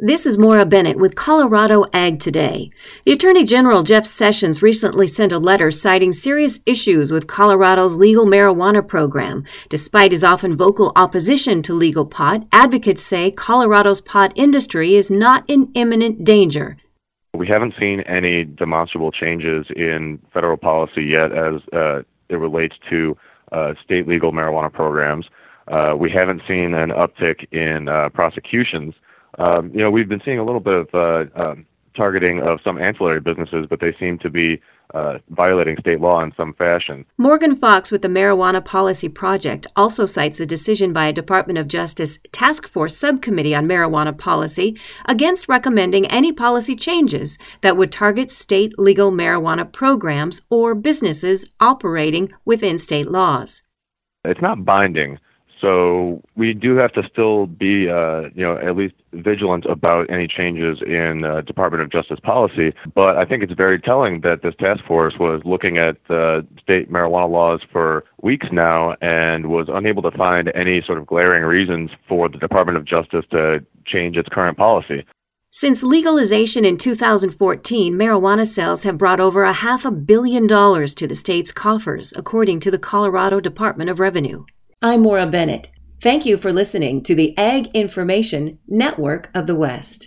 This is Maura Bennett with Colorado Ag Today. The Attorney General Jeff Sessions recently sent a letter citing serious issues with Colorado's legal marijuana program. Despite his often vocal opposition to legal pot, advocates say Colorado's pot industry is not in imminent danger. We haven't seen any demonstrable changes in federal policy yet as it relates to state legal marijuana programs. We haven't seen an uptick in prosecutions. We've been seeing a little bit of targeting of some ancillary businesses, but they seem to be violating state law in some fashion. Morgan Fox with the Marijuana Policy Project also cites a decision by a Department of Justice Task Force Subcommittee on Marijuana Policy against recommending any policy changes that would target state legal marijuana programs or businesses operating within state laws. It's not binding. So we do have to still be, at least vigilant about any changes in Department of Justice policy. But I think it's very telling that this task force was looking at state marijuana laws for weeks now and was unable to find any sort of glaring reasons for the Department of Justice to change its current policy. Since legalization in 2014, marijuana sales have brought over $500 million to the state's coffers, according to the Colorado Department of Revenue. I'm Maura Bennett. Thank you for listening to the Ag Information Network of the West.